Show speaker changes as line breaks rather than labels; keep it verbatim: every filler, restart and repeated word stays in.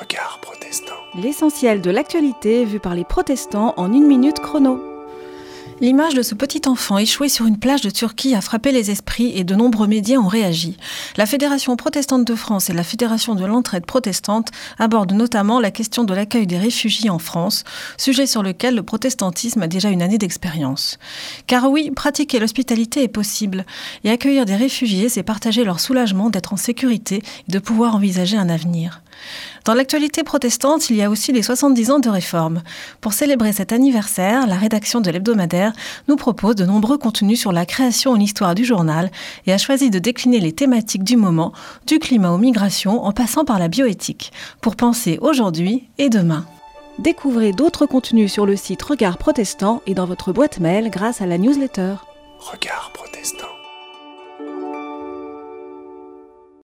Regard protestant.
L'essentiel de l'actualité vu par les protestants en une minute chrono.
L'image de ce petit enfant échoué sur une plage de Turquie a frappé les esprits et de nombreux médias ont réagi. La Fédération protestante de France et la Fédération de l'entraide protestante abordent notamment la question de l'accueil des réfugiés en France, sujet sur lequel le protestantisme a déjà une année d'expérience. Car oui, pratiquer l'hospitalité est possible, et accueillir des réfugiés, c'est partager leur soulagement d'être en sécurité et de pouvoir envisager un avenir. Dans l'actualité protestante, il y a aussi les soixante-dix ans de réforme. Pour célébrer cet anniversaire, la rédaction de l'hebdomadaire nous propose de nombreux contenus sur la création et l'histoire du journal et a choisi de décliner les thématiques du moment, du climat aux migrations en passant par la bioéthique, pour penser aujourd'hui et demain.
Découvrez d'autres contenus sur le site Regard Protestant et dans votre boîte mail grâce à la newsletter.
Regard protestant.